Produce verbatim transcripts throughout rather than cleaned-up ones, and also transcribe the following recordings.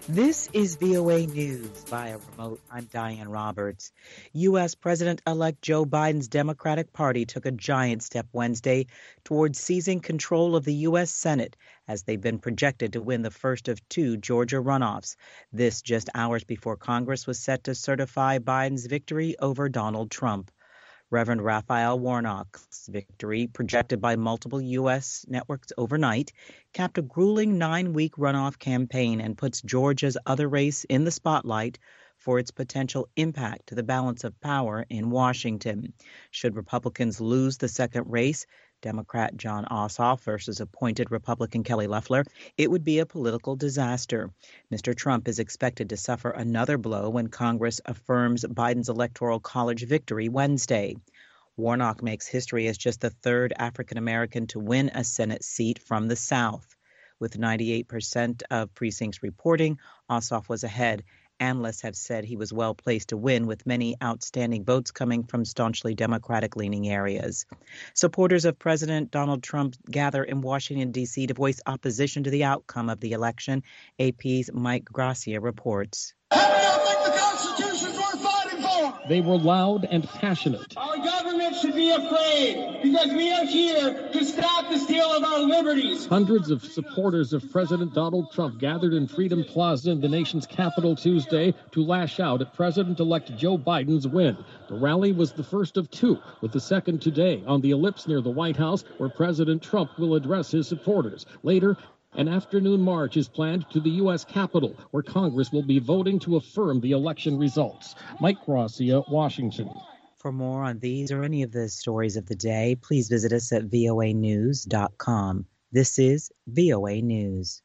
This is V O A News via remote. I'm Diane Roberts. U S. President-elect Joe Biden's Democratic Party took a giant step Wednesday towards seizing control of the U S. Senate as they've been projected to win the first of two Georgia runoffs. This just hours before Congress was set to certify Biden's victory over Donald Trump. Reverend Raphael Warnock's victory, projected by multiple U S networks overnight, capped a grueling nine-week runoff campaign and puts Georgia's other race in the spotlight for its potential impact to the balance of power in Washington. Should Republicans lose the second race, Democrat Jon Ossoff versus appointed Republican Kelly Loeffler, it would be a political disaster. Mister Trump is expected to suffer another blow when Congress affirms Biden's Electoral College victory Wednesday. Warnock makes history as just the third African American to win a Senate seat from the South. With ninety-eight percent of precincts reporting, Ossoff was ahead. Analysts have said he was well placed to win, with many outstanding votes coming from staunchly Democratic-leaning areas. Supporters of President Donald Trump gather in Washington, D C to voice opposition to the outcome of the election. A P's Mike Gracia reports. How do you think the Constitution's worth fighting for? They were loud and passionate. Our government should be afraid because we are here to stop the steal of our liberties. Hundreds of supporters of President Donald Trump gathered in Freedom Plaza in the nation's capital Tuesday to lash out at President-elect Joe Biden's win. The rally was the first of two, with the second today on the ellipse near the White House, where President Trump will address his supporters. Later, an afternoon march is planned to the U S. Capitol, where Congress will be voting to affirm the election results. Mike Gracia, Washington. For more on these or any of the stories of the day, please visit us at V O A news dot com. This is V O A News.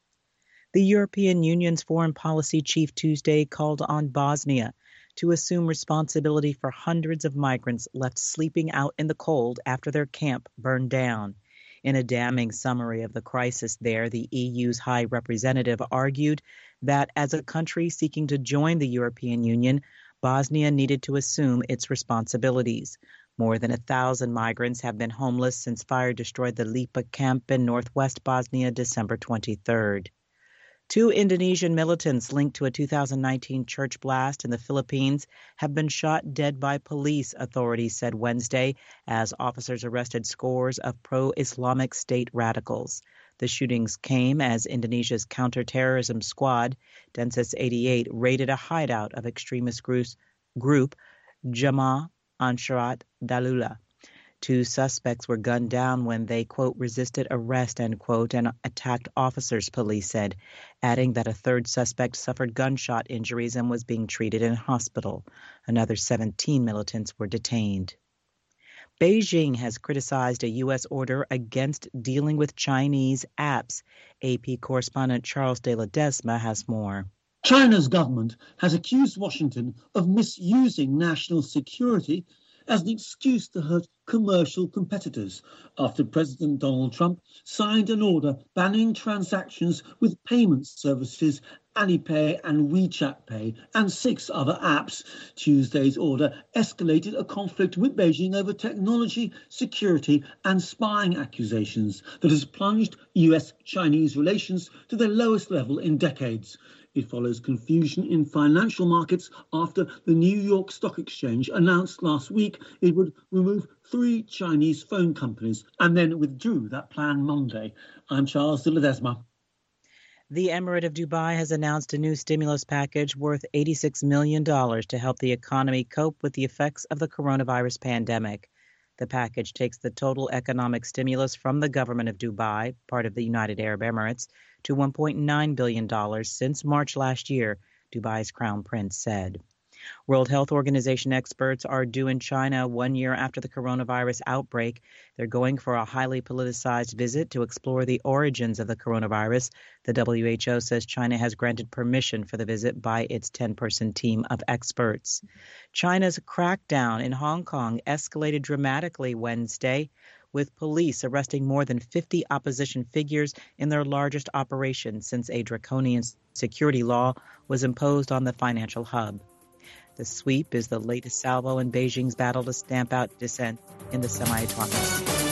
The European Union's foreign policy chief Tuesday called on Bosnia to assume responsibility for hundreds of migrants left sleeping out in the cold after their camp burned down. In a damning summary of the crisis there, the E U's High Representative argued that as a country seeking to join the European Union, Bosnia needed to assume its responsibilities. More than a thousand migrants have been homeless since fire destroyed the Lipa camp in northwest Bosnia December twenty-third. Two Indonesian militants linked to a two thousand nineteen church blast in the Philippines have been shot dead by police, authorities said Wednesday, as officers arrested scores of pro-Islamic State radicals. The shootings came as Indonesia's counterterrorism squad, Densus eighty-eight, raided a hideout of extremist group Jamaah Ansharat Dalula. Two suspects were gunned down when they, quote, resisted arrest, end quote, and attacked officers, police said, adding that a third suspect suffered gunshot injuries and was being treated in hospital. Another seventeen militants were detained. Beijing has criticized a U S order against dealing with Chinese apps. A P correspondent Charles de Ledesma has more. China's government has accused Washington of misusing national security as an excuse to hurt commercial competitors after President Donald Trump signed an order banning transactions with payment services Alipay and WeChat Pay and six other apps. Tuesday's order escalated a conflict with Beijing over technology, security and spying accusations that has plunged U S Chinese relations to their lowest level in decades. It follows confusion in financial markets after the New York Stock Exchange announced last week it would remove three Chinese phone companies and then withdrew that plan Monday. I'm Charles de Ledesma. The Emirate of Dubai has announced a new stimulus package worth eighty-six million dollars to help the economy cope with the effects of the coronavirus pandemic. The package takes the total economic stimulus from the government of Dubai, part of the United Arab Emirates, to one point nine billion dollars since March last year, Dubai's Crown Prince said. World Health Organization experts are due in China one year after the coronavirus outbreak. They're going for a highly politicized visit to explore the origins of the coronavirus. The W H O says China has granted permission for the visit by its ten-person team of experts. China's crackdown in Hong Kong escalated dramatically Wednesday, with police arresting more than fifty opposition figures in their largest operation since a draconian security law was imposed on the financial hub. The sweep is the latest salvo in Beijing's battle to stamp out dissent in the semi-autonomous.